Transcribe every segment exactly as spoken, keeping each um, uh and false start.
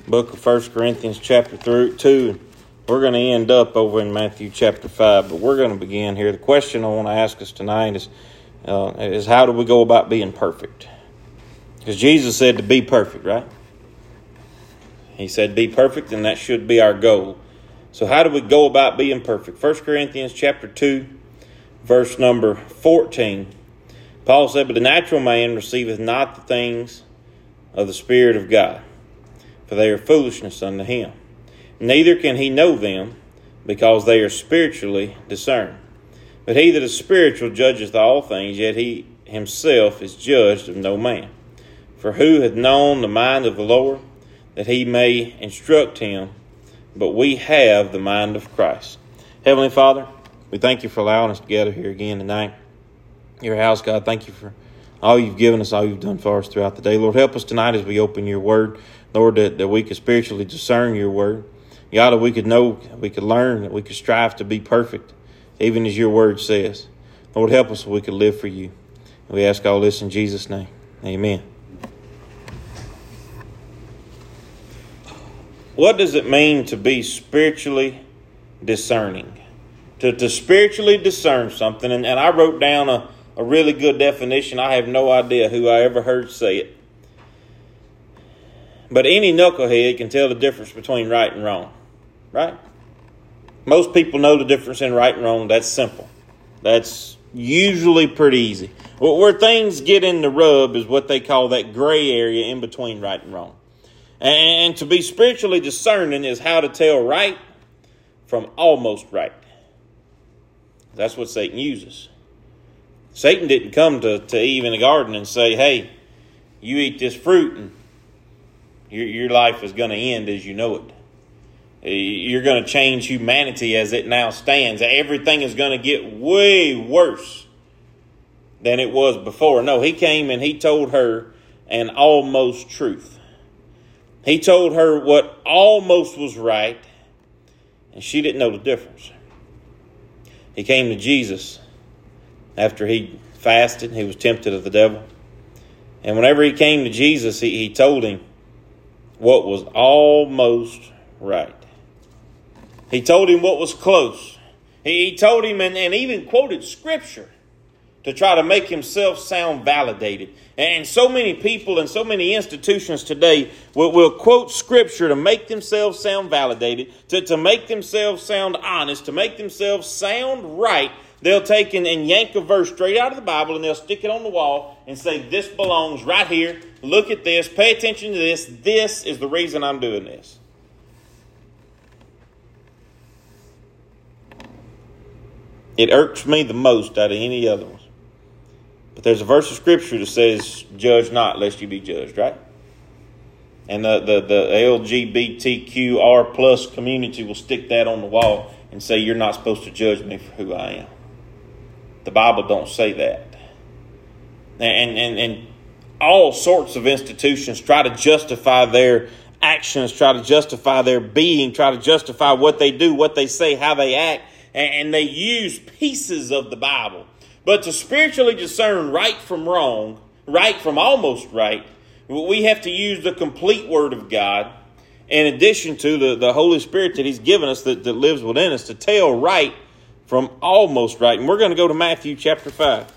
book of First Corinthians chapter two. We're going to end up over in Matthew chapter five, but we're going to begin here. The question I want to ask us tonight is, uh, is how do we go about being perfect? Because Jesus said to be perfect, right? He said be perfect, and that should be our goal. So how do we go about being perfect? First Corinthians chapter two, verse number fourteen. Paul said, but the natural man receiveth not the things of the Spirit of God, for they are foolishness unto him. Neither can he know them, because they are spiritually discerned. But he that is spiritual judgeth all things, yet he himself is judged of no man. For who hath known the mind of the Lord, that he may instruct him? But we have the mind of Christ. Heavenly Father, we thank you for allowing us to gather here again tonight. Your house, God, thank you for all you've given us, all you've done for us throughout the day. Lord, help us tonight as we open your word. Lord, that, that we could spiritually discern your word. God, that we could know, we could learn, that we could strive to be perfect, even as your word says. Lord, help us so we could live for you. We ask all this in Jesus' name. Amen. What does it mean to be spiritually discerning? To, to spiritually discern something, and, and I wrote down a A really good definition. I have no idea who I ever heard say it. But any knucklehead can tell the difference between right and wrong. Right? Most people know the difference in right and wrong. That's simple. That's usually pretty easy. Where things get in the rub is what they call that gray area in between right and wrong. And to be spiritually discerning is how to tell right from almost right. That's what Satan uses. Satan didn't come to, to Eve in the garden and say, hey, you eat this fruit and your, your life is going to end as you know it. You're going to change humanity as it now stands. Everything is going to get way worse than it was before. No, he came and he told her an almost truth. He told her what almost was right, and she didn't know the difference. He came to Jesus after he fasted. He was tempted of the devil. And whenever he came to Jesus, he, he told him what was almost right. He told him what was close. He, he told him and, and even quoted Scripture to try to make himself sound validated. And so many people and so many institutions today will, will quote Scripture to make themselves sound validated, to, to make themselves sound honest, to make themselves sound right. They'll take and, and yank a verse straight out of the Bible and they'll stick it on the wall and say, this belongs right here. Look at this. Pay attention to this. This is the reason I'm doing this. It irks me the most out of any other ones. But there's a verse of Scripture that says, judge not lest you be judged, right? And the, the, the L G B T Q R plus community will stick that on the wall and say, you're not supposed to judge me for who I am. The Bible don't say that. And, and, and all sorts of institutions try to justify their actions, try to justify their being, try to justify what they do, what they say, how they act. And, and they use pieces of the Bible. But to spiritually discern right from wrong, right from almost right, we have to use the complete Word of God, in addition to the, the Holy Spirit that He's given us that, that lives within us to tell right from almost right. And we're going to go to Matthew chapter five.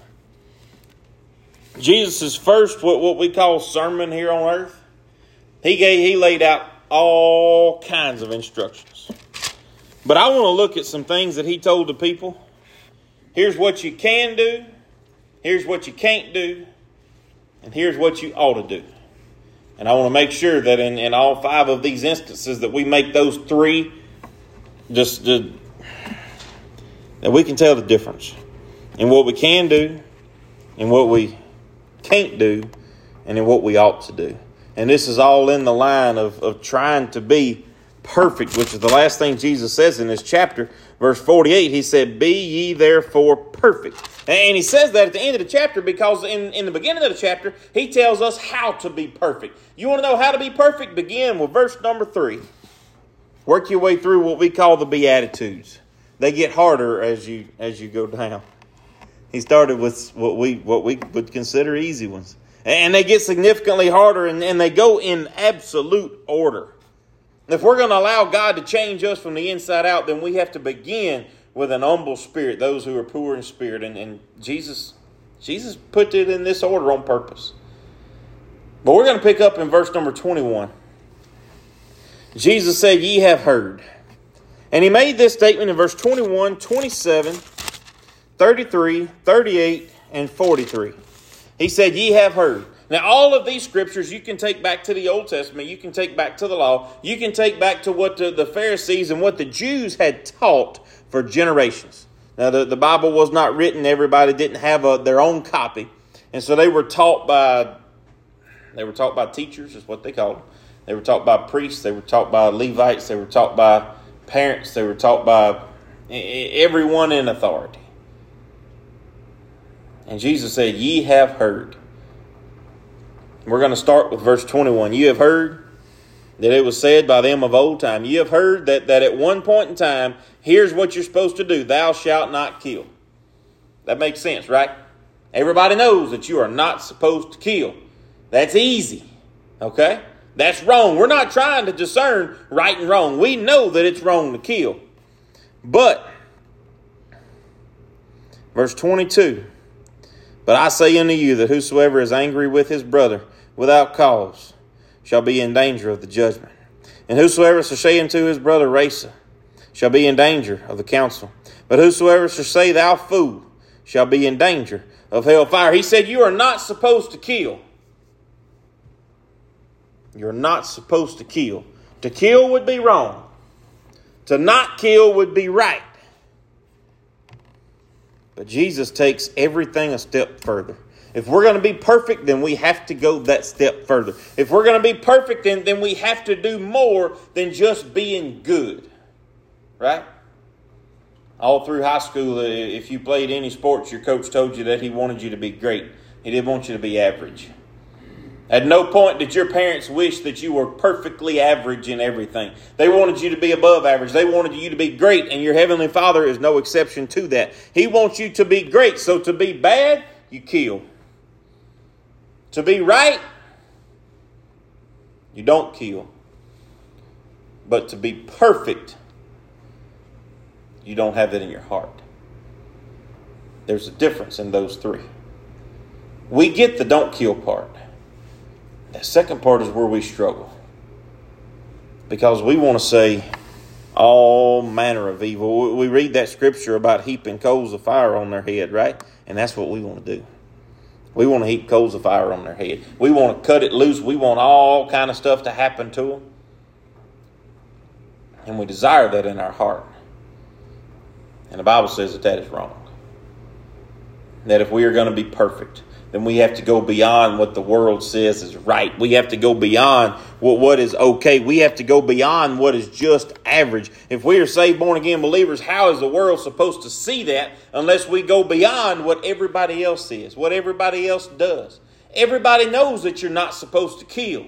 Jesus' first, what, what we call sermon here on earth, he gave, he laid out all kinds of instructions. But I want to look at some things that he told the people. Here's what you can do. Here's what you can't do. And here's what you ought to do. And I want to make sure that in, in all five of these instances that we make those three, just, just that we can tell the difference in what we can do, in what we can't do, and in what we ought to do. And this is all in the line of, of trying to be perfect, which is the last thing Jesus says in this chapter. Verse forty-eight, he said, be ye therefore perfect. And he says that at the end of the chapter because in, in the beginning of the chapter, he tells us how to be perfect. You want to know how to be perfect? Begin with verse number three. Work your way through what we call the Beatitudes. They get harder as you as you go down. He started with what we what we would consider easy ones. And they get significantly harder, and, and they go in absolute order. If we're going to allow God to change us from the inside out, then we have to begin with an humble spirit, those who are poor in spirit. And, and Jesus, Jesus put it in this order on purpose. But we're going to pick up in verse number twenty-one. Jesus said, ye have heard. And he made this statement in verse twenty-one, twenty-seven, thirty-three, thirty-eight, and forty-three. He said, ye have heard. Now, all of these scriptures you can take back to the Old Testament. You can take back to the law. You can take back to what the, the Pharisees and what the Jews had taught for generations. Now, the, the Bible was not written. Everybody didn't have a, their own copy. And so they were taught by, they were taught by teachers, is what they called them. They were taught by priests. They were taught by Levites. They were taught by parents. They were taught by everyone in authority. And Jesus said, ye have heard. We're going to start with verse twenty-one. You have heard that it was said by them of old time. You have heard that, that at one point in time, here's what you're supposed to do. Thou shalt not kill. That makes sense, right? Everybody knows that you are not supposed to kill. That's easy. Okay? That's wrong. We're not trying to discern right and wrong. We know that it's wrong to kill. But, verse twenty-two. But I say unto you that whosoever is angry with his brother without cause shall be in danger of the judgment. And whosoever shall say unto his brother, Rasa, shall be in danger of the council. But whosoever shall say, thou fool, shall be in danger of hell fire. He said, you are not supposed to kill. You're not supposed to kill. To kill would be wrong. To not kill would be right. But Jesus takes everything a step further. If we're going to be perfect, then we have to go that step further. If we're going to be perfect, then, then we have to do more than just being good. Right? All through high school, if you played any sports, your coach told you that he wanted you to be great. He didn't want you to be average. At no point did your parents wish that you were perfectly average in everything. They wanted you to be above average. They wanted you to be great, and your Heavenly Father is no exception to that. He wants you to be great. So to be bad, you kill. To be right, you don't kill. But to be perfect, you don't have it in your heart. There's a difference in those three. We get the don't kill part. The second part is where we struggle. Because we want to say all manner of evil. We read that scripture about heaping coals of fire on their head, right? And that's what we want to do. We want to heap coals of fire on their head. We want to cut it loose. We want all kind of stuff to happen to them. And we desire that in our heart. And the Bible says that that is wrong. That if we are going to be perfect, then we have to go beyond what the world says is right. We have to go beyond what, what is okay. We have to go beyond what is just average. If we are saved, born-again believers, how is the world supposed to see that unless we go beyond what everybody else is, what everybody else does? Everybody knows that you're not supposed to kill.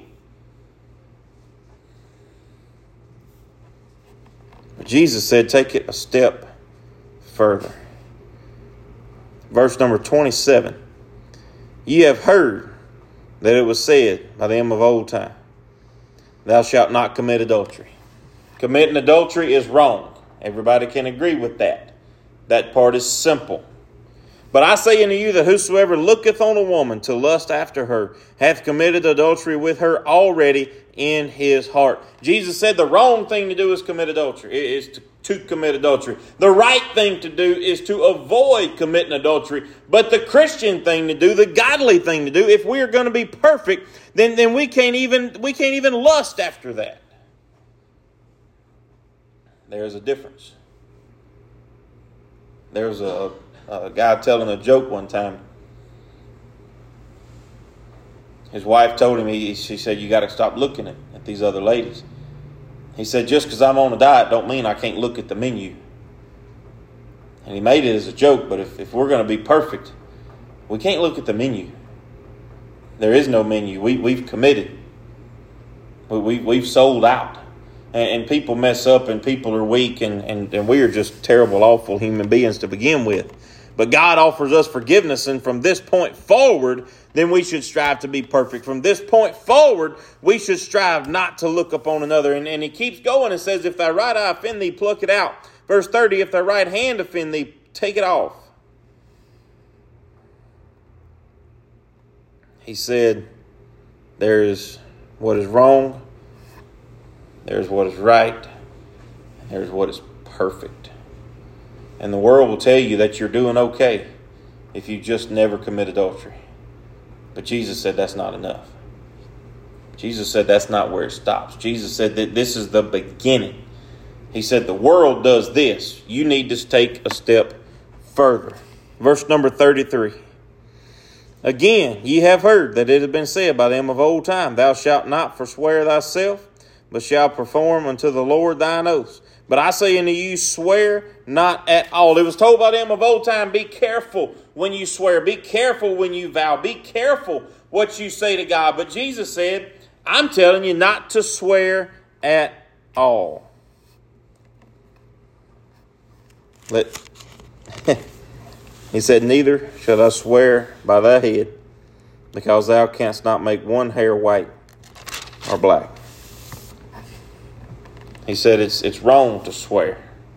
But Jesus said, take it a step further. Verse number twenty-seven. Ye have heard that it was said by them of old time, thou shalt not commit adultery. Committing adultery is wrong. Everybody can agree with that. That part is simple. But I say unto you that whosoever looketh on a woman to lust after her hath committed adultery with her already in his heart. Jesus said the wrong thing to do is commit adultery. It is to, to commit adultery. The right thing to do is to avoid committing adultery. But the Christian thing to do, the godly thing to do, if we are going to be perfect, then, then we can't even we can't even lust after that. There's a difference. There's a, a guy telling a joke one time. His wife told him, he, she said, you got to stop looking at, at these other ladies. He said, just because I'm on a diet don't mean I can't look at the menu. And he made it as a joke, but if, if we're going to be perfect, we can't look at the menu. There is no menu. We, we've committed. We, we, we've sold out. And, and people mess up and people are weak and, and, and we are just terrible, awful human beings to begin with. But God offers us forgiveness, and from this point forward, then we should strive to be perfect. From this point forward, we should strive not to look upon another. And, and he keeps going and says, if thy right eye offend thee, pluck it out. Verse thirty, if thy right hand offend thee, take it off. He said, there is what is wrong, there's what is right, and there's what is perfect. And the world will tell you that you're doing okay if you just never commit adultery. But Jesus said that's not enough. Jesus said that's not where it stops. Jesus said that this is the beginning. He said the world does this. You need to take a step further. Verse number thirty-three. Again, ye have heard that it had been said by them of old time, thou shalt not forswear thyself, but shalt perform unto the Lord thine oaths. But I say unto you, swear not at all. It was told by them of old time, be careful when you swear. Be careful when you vow. Be careful what you say to God. But Jesus said, I'm telling you not to swear at all. Let He said, neither shall I swear by thy head, because thou canst not make one hair white or black. He said it's it's wrong to swear.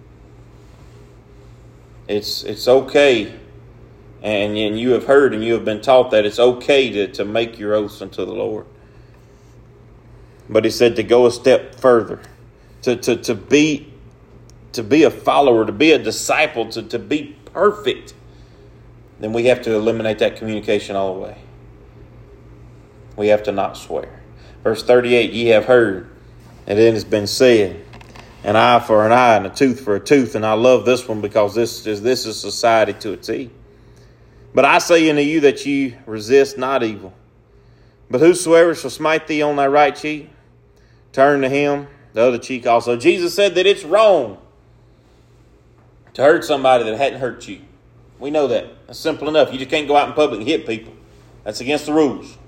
It's it's okay, and, and you have heard and you have been taught that it's okay to, to make your oaths unto the Lord. But he said to go a step further, to, to, to be to be a follower, to be a disciple, to, to be perfect, then we have to eliminate that communication all the way. We have to not swear. Verse thirty-eight, ye have heard, and it has been said, an eye for an eye and a tooth for a tooth. And I love this one because this is this is society to a T. But I say unto you that ye resist not evil. But whosoever shall smite thee on thy right cheek, turn to him the other cheek also. Jesus said that it's wrong to hurt somebody that hadn't hurt you. We know that. That's simple enough. You just can't go out in public and hit people. That's against the rules.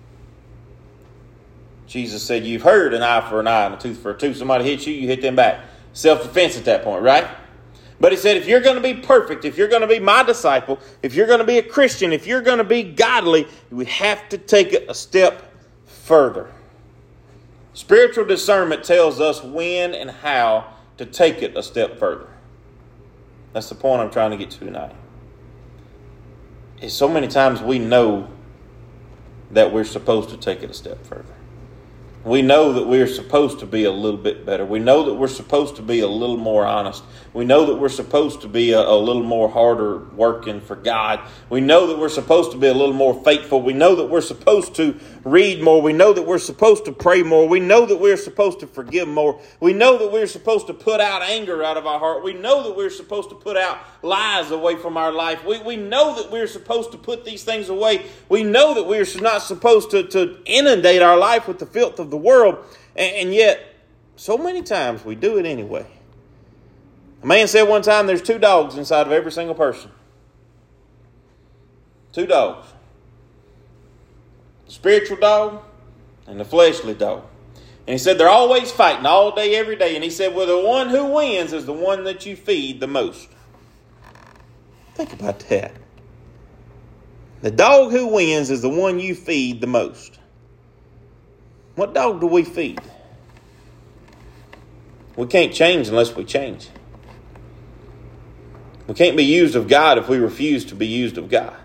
Jesus said, you've heard an eye for an eye and a tooth for a tooth. Somebody hits you, you hit them back. Self-defense at that point, right? But he said, if you're going to be perfect, if you're going to be my disciple, if you're going to be a Christian, if you're going to be godly, we have to take it a step further. Spiritual discernment tells us when and how to take it a step further. That's the point I'm trying to get to tonight. Is so many times we know that we're supposed to take it a step further. We know that we're supposed to be a little bit better. We know that we're supposed to be a little more honest. We know that we're supposed to be a, a little more harder working for God. We know that we're supposed to be a little more faithful. We know that we're supposed to read more. We know that we're supposed to pray more. We know that we're supposed to forgive more. We know that we're supposed to put out anger out of our heart. We know that we're supposed to put out lies away from our life. We, we know that we're supposed to put these things away. We know that we're not supposed to, to inundate our life with the filth of the world. And, and yet, so many times we do it anyway. A man said one time there's two dogs inside of every single person. Two dogs. The spiritual dog and the fleshly dog. And he said they're always fighting all day, every day. And he said, well, the one who wins is the one that you feed the most. Think about that. The dog who wins is the one you feed the most. What dog do we feed? We can't change unless we change. We can't be used of God if we refuse to be used of God.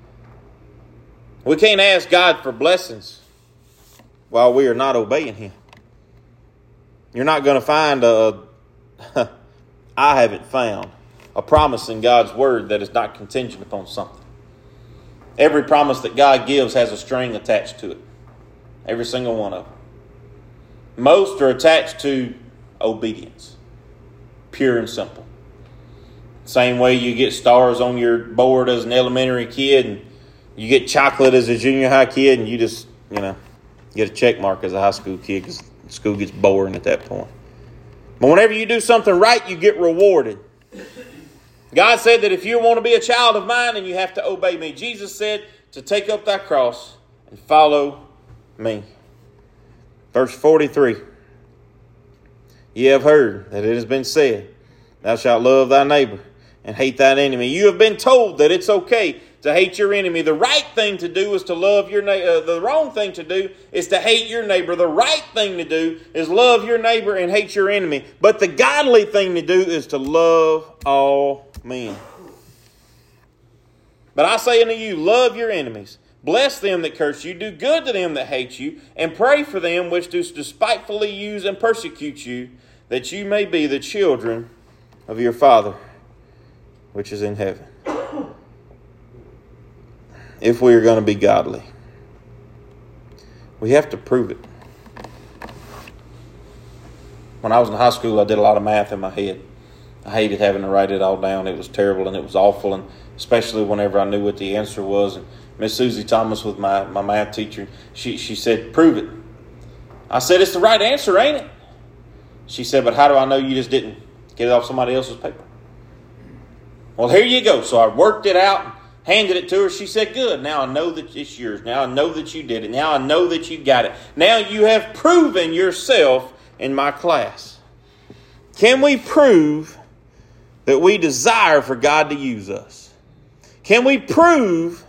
We can't ask God for blessings while we are not obeying Him. You're not going to find a, I haven't found, a promise in God's Word that is not contingent upon something. Every promise that God gives has a string attached to it. Every single one of them. Most are attached to obedience. Pure and simple. Same way you get stars on your board as an elementary kid, and you get chocolate as a junior high kid, and you just, you know, get a check mark as a high school kid because school gets boring at that point. But whenever you do something right, you get rewarded. God said that if you want to be a child of mine, then you have to obey me. Jesus said to take up thy cross and follow me. Verse forty-three. Ye have heard that it has been said, thou shalt love thy neighbor and hate thine enemy. You have been told that it's okay to hate your enemy. The right thing to do is to love your neighbor. Uh, the wrong thing to do is to hate your neighbor. The right thing to do is love your neighbor and hate your enemy. But the godly thing to do is to love all men. But I say unto you, love your enemies. Bless them that curse you. Do good to them that hate you. And pray for them which do despitefully use and persecute you, that you may be the children of your Father which is in heaven. If we are going to be godly, we have to prove it. When I was in high school, I did a lot of math in my head. I hated having to write it all down. It was terrible and it was awful, and especially whenever I knew what the answer was. And Miss Susie Thomas was my, my math teacher. She, she said, prove it. I said, it's the right answer, ain't it? She said, but how do I know you just didn't get it off somebody else's paper? Well, here you go. So I worked it out, handed it to her. She said, good. Now I know that it's yours. Now I know that you did it. Now I know that you got it. Now you have proven yourself in my class. Can we prove that we desire for God to use us? Can we prove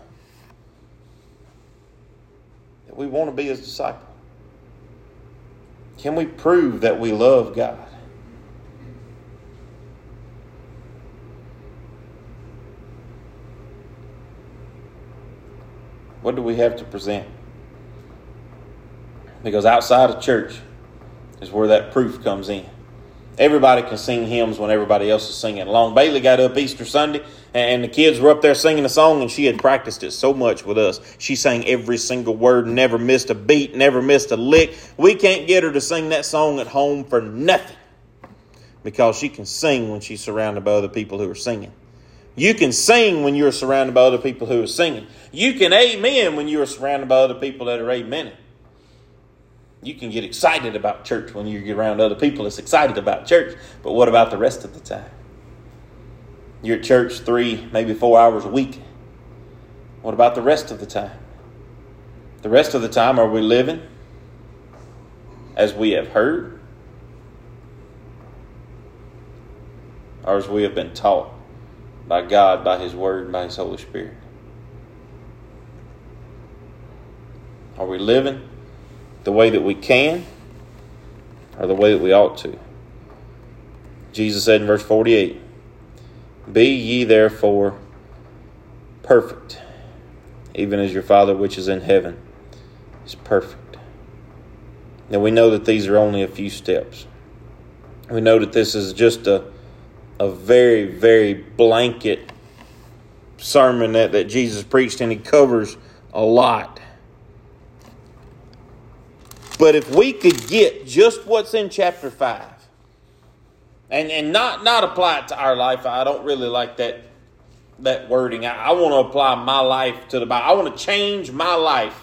that we want to be His disciple? Can we prove that we love God? What do we have to present? Because outside of church is where that proof comes in. Everybody can sing hymns when everybody else is singing along. Bailey got up Easter Sunday and the kids were up there singing a song, and she had practiced it so much with us. She sang every single word, never missed a beat, never missed a lick. We can't get her to sing that song at home for nothing, because she can sing when she's surrounded by other people who are singing. You can sing when you're surrounded by other people who are singing. You can amen when you're surrounded by other people that are amening. You can get excited about church when you get around other people that's excited about church. But what about the rest of the time? You're at church three, maybe four hours a week. What about the rest of the time? The rest of the time, are we living as we have heard? Or as we have been taught by God, by His Word, by His Holy Spirit? Are we living the way that we can, or the way that we ought to? Jesus said in verse forty-eight, be ye therefore perfect, even as your Father which is in heaven is perfect. Now we know that these are only a few steps. We know that this is just a, a very, very blanket sermon that, that Jesus preached, and He covers a lot. But if we could get just what's in chapter five and, and not, not apply it to our life, I don't really like that, that wording. I, I want to apply my life to the Bible. I want to change my life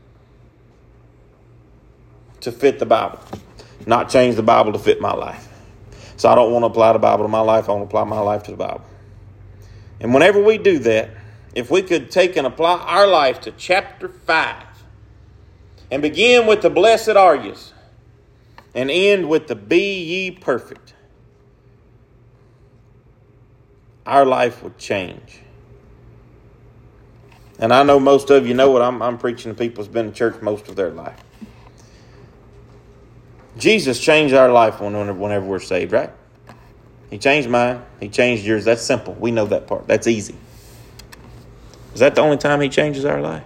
to fit the Bible, not change the Bible to fit my life. So I don't want to apply the Bible to my life. I want to apply my life to the Bible. And whenever we do that, if we could take and apply our life to chapter five, and begin with the blessed are yous, and end with the be ye perfect, our life would change. And I know most of you know what I'm, I'm preaching to people who's been in church most of their life. Jesus changed our life whenever, whenever we're saved, right? He changed mine. He changed yours. That's simple. We know that part. That's easy. Is that the only time He changes our life?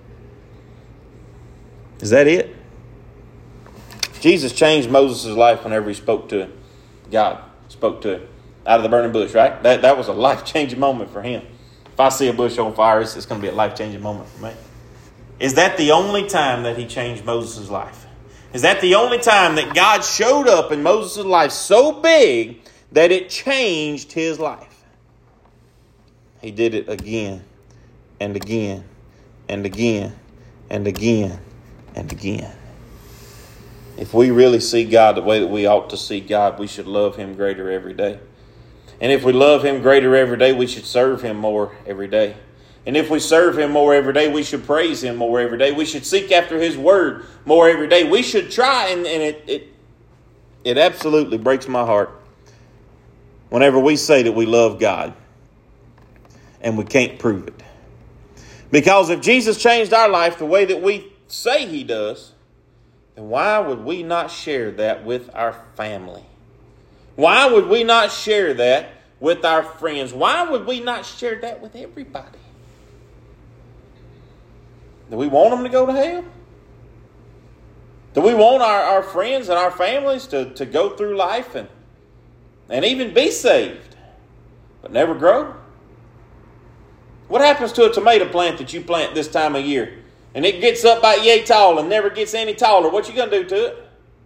Is that it? Jesus changed Moses' life whenever he spoke to him. God spoke to him out of the burning bush, right? That, that was a life-changing moment for him. If I see a bush on fire, it's, it's going to be a life-changing moment for me. Is that the only time that He changed Moses' life? Is that the only time that God showed up in Moses' life so big that it changed his life? He did it again and again and again and again and again. If we really see God the way that we ought to see God, we should love Him greater every day. And if we love Him greater every day, we should serve Him more every day. And if we serve Him more every day, we should praise Him more every day. We should seek after His Word more every day. We should try, and, and it, it, it absolutely breaks my heart whenever we say that we love God and we can't prove it. Because if Jesus changed our life the way that we say he does, then why would we not share that with our family? Why would we not share that with our friends? Why would we not share that with everybody? Do we want them to go to hell? Do we want our, our friends and our families to, to go through life and, and even be saved, but never grow? What happens to a tomato plant that you plant this time of year and it gets up about yay tall and never gets any taller? What you going to do to it?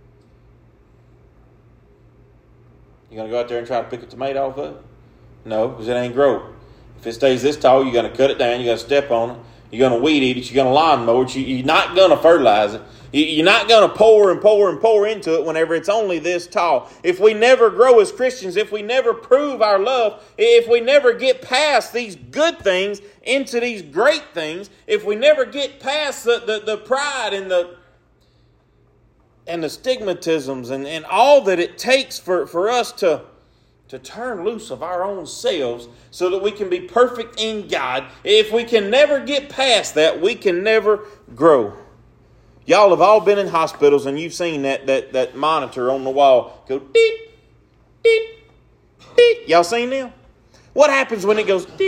You going to go out there and try to pick a tomato off of it? No, because it ain't grow. If it stays this tall, you're going to cut it down. You're going to step on it. You're going to weed eat it. You're going to lawnmower it. You're not going to fertilize it. You're not going to pour and pour and pour into it whenever it's only this tall. If we never grow as Christians, if we never prove our love, if we never get past these good things into these great things, if we never get past the, the, the pride and the and the stigmatisms and, and all that it takes for, for us to, to turn loose of our own selves so that we can be perfect in God, if we can never get past that, we can never grow. Y'all have all been in hospitals and you've seen that that, that monitor on the wall go deep, deep, deep. Y'all seen them? What happens when it goes deep?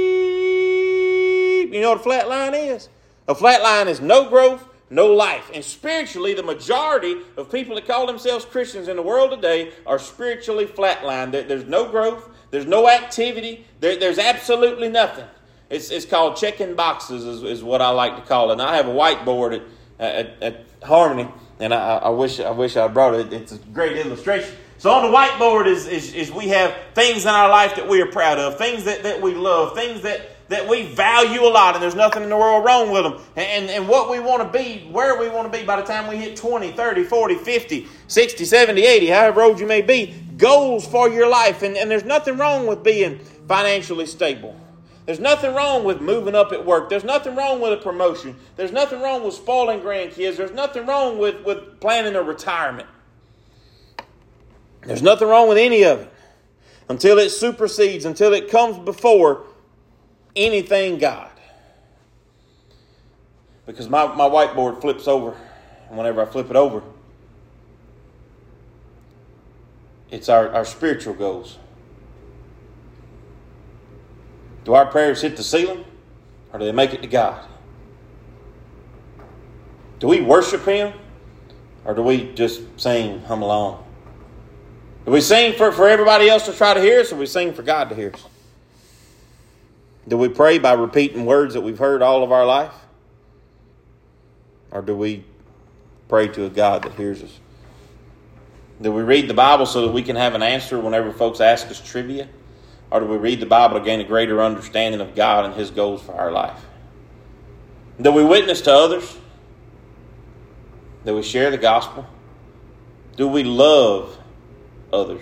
You know what a flat line is? A flat line is no growth, no life. And spiritually, the majority of people that call themselves Christians in the world today are spiritually flatlined. There's no growth. There's no activity. There, there's absolutely nothing. It's, it's called checking boxes is, is what I like to call it. And I have a whiteboard at At, at Harmony, and I, I wish I wish I brought it. It's a great illustration. So on the whiteboard is, is, is we have things in our life that we are proud of, things that, that we love, things that, that we value a lot, and there's nothing in the world wrong with them. And, and what we want to be, where we want to be by the time we hit twenty, thirty, forty, fifty, sixty, seventy, eighty, however old you may be, goals for your life. And, and there's nothing wrong with being financially stable. There's nothing wrong with moving up at work. There's nothing wrong with a promotion. There's nothing wrong with spoiling grandkids. There's nothing wrong with, with planning a retirement. There's nothing wrong with any of it until it supersedes, until it comes before anything God. Because my, my whiteboard flips over, and whenever I flip it over, it's our, our spiritual goals. Do our prayers hit the ceiling, or do they make it to God? Do we worship Him, or do we just sing, hum along? Do we sing for, for everybody else to try to hear us, or do we sing for God to hear us? Do we pray by repeating words that we've heard all of our life? Or do we pray to a God that hears us? Do we read the Bible so that we can have an answer whenever folks ask us trivia? Or do we read the Bible to gain a greater understanding of God and His goals for our life? Do we witness to others? Do we share the gospel? Do we love others?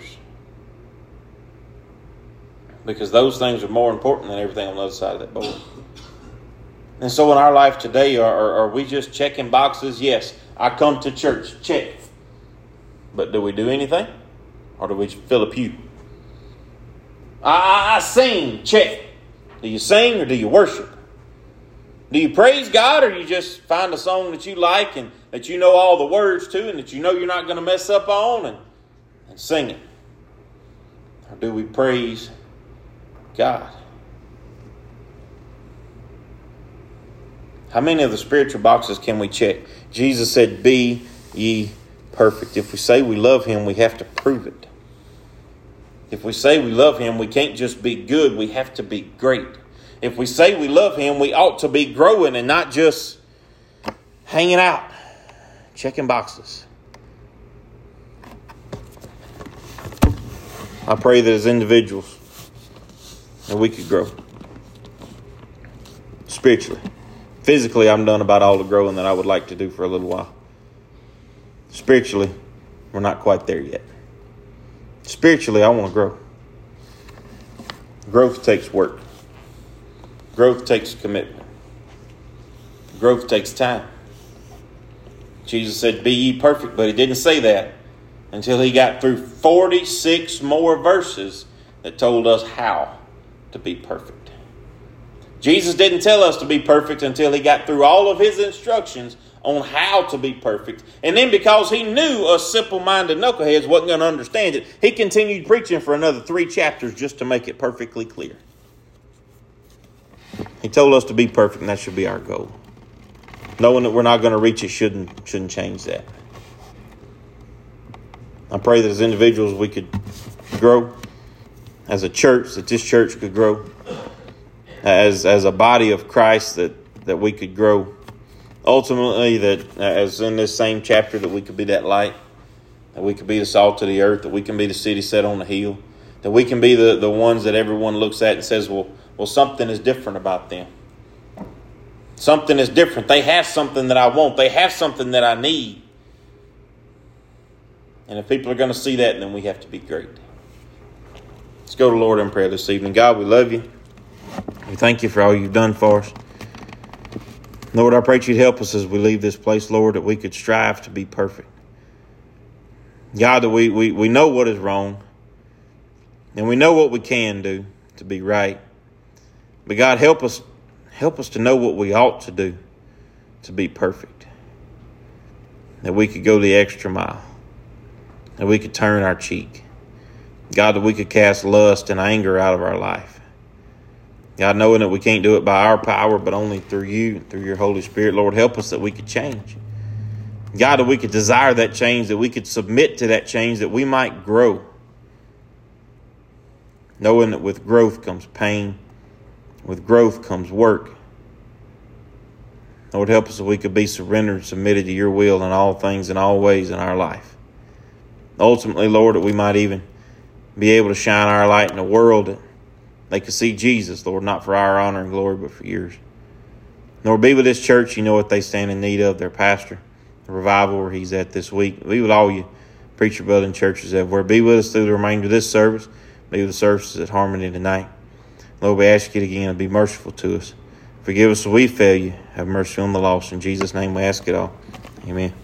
Because those things are more important than everything on the other side of that board. And so in our life today, are, are, are we just checking boxes? Yes, I come to church, check. But do we do anything? Or do we fill a pew? I, I, I sing, check. Do you sing or do you worship? Do you praise God, or do you just find a song that you like and that you know all the words to and that you know you're not going to mess up on and, and sing it? Or do we praise God? How many of the spiritual boxes can we check? Jesus said, be ye perfect. If we say we love Him, we have to prove it. If we say we love Him, we can't just be good, we have to be great. If we say we love Him, we ought to be growing and not just hanging out, checking boxes. I pray that as individuals, that we could grow spiritually. Physically, I'm done about all the growing that I would like to do for a little while. Spiritually, we're not quite there yet. Spiritually, I want to grow. Growth takes work. Growth takes commitment. Growth takes time. Jesus said, be ye perfect, but He didn't say that until He got through forty-six more verses that told us how to be perfect. Jesus didn't tell us to be perfect until he got through all of his instructions on how to be perfect. And then because he knew us simple-minded knuckleheads wasn't going to understand it, he continued preaching for another three chapters just to make it perfectly clear. He told us to be perfect, and that should be our goal. Knowing that we're not going to reach it shouldn't, shouldn't change that. I pray that as individuals we could grow. As a church, that this church could grow. As, as a body of Christ, that, that we could grow. Ultimately, that as in this same chapter, that we could be that light. That we could be the salt of the earth. That we can be the city set on the hill. That we can be the, the ones that everyone looks at and says, well, well, something is different about them. Something is different. They have something that I want. They have something that I need. And if people are going to see that, then we have to be great. Let's go to the Lord in prayer this evening. God, we love you. We thank you for all you've done for us. Lord, I pray you'd help us as we leave this place, Lord, that we could strive to be perfect. God, that we, we, we know what is wrong. And we know what we can do to be right. But God, help us, help us to know what we ought to do to be perfect. That we could go the extra mile. That we could turn our cheek. God, that we could cast lust and anger out of our life. God, knowing that we can't do it by our power, but only through you, through your Holy Spirit. Lord, help us that we could change. God, that we could desire that change, that we could submit to that change, that we might grow. Knowing that with growth comes pain. With growth comes work. Lord, help us that we could be surrendered and submitted to your will in all things and all ways in our life. Ultimately, Lord, that we might even be able to shine our light in the world, that they could see Jesus, Lord, not for our honor and glory, but for yours. Lord, be with this church. You know what they stand in need of, their pastor, the revival where he's at this week. Be with all you preacher building churches everywhere. Be with us through the remainder of this service. Be with the services at Harmony tonight. Lord, we ask you again to be merciful to us. Forgive us if we fail you. Have mercy on the lost. In Jesus' name we ask it all. Amen.